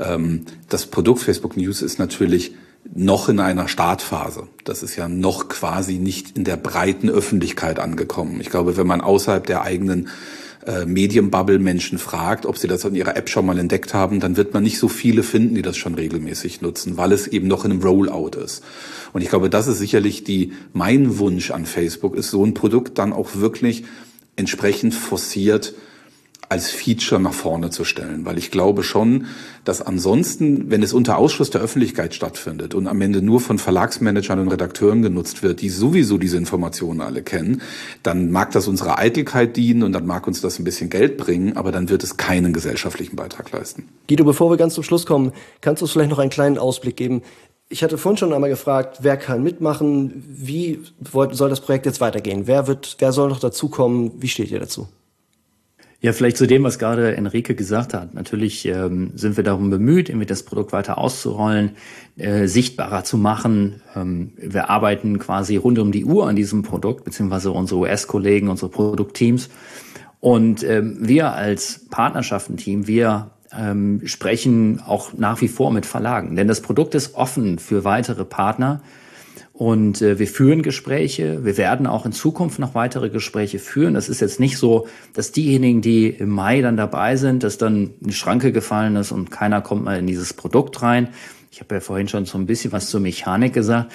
das Produkt Facebook News ist natürlich noch in einer Startphase. Das ist ja noch quasi nicht in der breiten Öffentlichkeit angekommen. Ich glaube, wenn man außerhalb der eigenen Medienbubble Menschen fragt, ob sie das in ihrer App schon mal entdeckt haben, dann wird man nicht so viele finden, die das schon regelmäßig nutzen, weil es eben noch in einem Rollout ist. Und ich glaube, das ist sicherlich mein Wunsch an Facebook, ist so ein Produkt dann auch wirklich entsprechend forciert als Feature nach vorne zu stellen. Weil ich glaube schon, dass ansonsten, wenn es unter Ausschluss der Öffentlichkeit stattfindet und am Ende nur von Verlagsmanagern und Redakteuren genutzt wird, die sowieso diese Informationen alle kennen, dann mag das unserer Eitelkeit dienen und dann mag uns das ein bisschen Geld bringen, aber dann wird es keinen gesellschaftlichen Beitrag leisten. Guido, bevor wir ganz zum Schluss kommen, kannst du uns vielleicht noch einen kleinen Ausblick geben? Ich hatte vorhin schon einmal gefragt, wer kann mitmachen? Wie soll das Projekt jetzt weitergehen? Wer soll noch dazukommen? Wie steht ihr dazu? Ja, vielleicht zu dem, was gerade Enrique gesagt hat. Natürlich sind wir darum bemüht, irgendwie das Produkt weiter auszurollen, sichtbarer zu machen. Wir arbeiten quasi rund um die Uhr an diesem Produkt, beziehungsweise unsere US-Kollegen, unsere Produktteams. Und wir als Partnerschaftenteam, wir sprechen auch nach wie vor mit Verlagen. Denn das Produkt ist offen für weitere Partner. Und wir führen Gespräche. Wir werden auch in Zukunft noch weitere Gespräche führen. Das ist jetzt nicht so, dass diejenigen, die im Mai dann dabei sind, dass dann eine Schranke gefallen ist und keiner kommt mal in dieses Produkt rein. Ich habe ja vorhin schon so ein bisschen was zur Mechanik gesagt.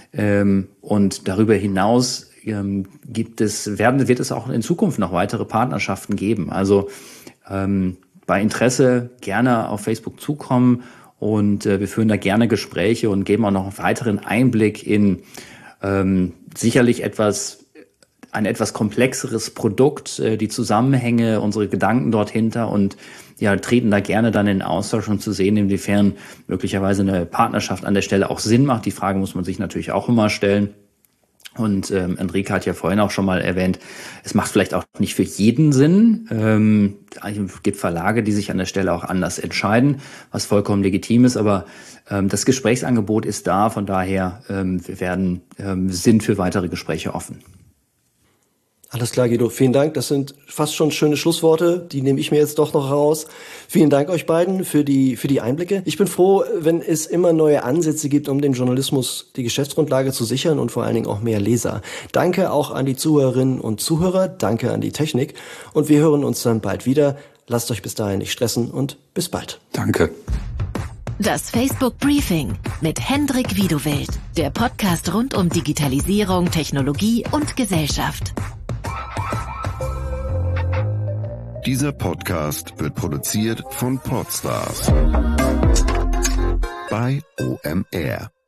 Und darüber hinaus wird es auch in Zukunft noch weitere Partnerschaften geben. Also bei Interesse gerne auf Facebook zukommen. Und wir führen da gerne Gespräche und geben auch noch einen weiteren Einblick in sicherlich ein etwas komplexeres Produkt, die Zusammenhänge, unsere Gedanken dort hinter und ja, treten da gerne dann in Austausch, um zu sehen, inwiefern möglicherweise eine Partnerschaft an der Stelle auch Sinn macht. Die Frage muss man sich natürlich auch immer stellen. Und Enrique hat ja vorhin auch schon mal erwähnt, es macht vielleicht auch nicht für jeden Sinn. Es gibt Verlage, die sich an der Stelle auch anders entscheiden, was vollkommen legitim ist. Aber das Gesprächsangebot ist da. Von daher sind für weitere Gespräche offen. Alles klar, Guido. Vielen Dank. Das sind fast schon schöne Schlussworte. Die nehme ich mir jetzt doch noch raus. Vielen Dank euch beiden für die Einblicke. Ich bin froh, wenn es immer neue Ansätze gibt, um dem Journalismus die Geschäftsgrundlage zu sichern und vor allen Dingen auch mehr Leser. Danke auch an die Zuhörerinnen und Zuhörer. Danke an die Technik. Und wir hören uns dann bald wieder. Lasst euch bis dahin nicht stressen und bis bald. Danke. Das Facebook Briefing mit Hendrik Wiedowild. Der Podcast rund um Digitalisierung, Technologie und Gesellschaft. Dieser Podcast wird produziert von Podstars bei OMR.